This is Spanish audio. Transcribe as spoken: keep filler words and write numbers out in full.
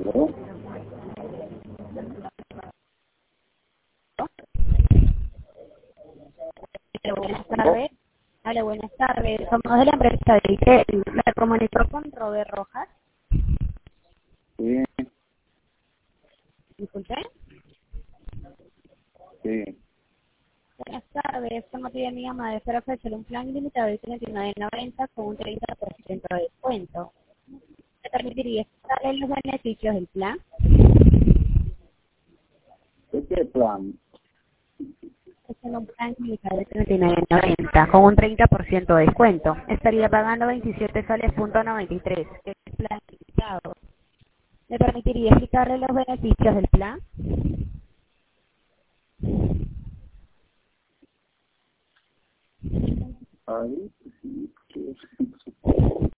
¿No? Hola, buenas tardes. Hola, buenas tardes. Somos de la empresa de I T. Me comunicó con Robert Rojas. Sí, Disculpe. sí. Buenas tardes. Este motivo de mi llamada es para ofrecer un plan ilimitado de treinta y nueve noventa con un treinta por ciento de descuento. ¿Me permitiría explicarle los beneficios del plan? ¿De qué plan? Es en un plan ilimitado de treinta y nueve noventa con un treinta por ciento de descuento. Estaría pagando veintisiete soles punto noventa y tres, que es el plan ilimitado. ¿Me permitiría explicarle los beneficios del plan? Ahí, sí, sí.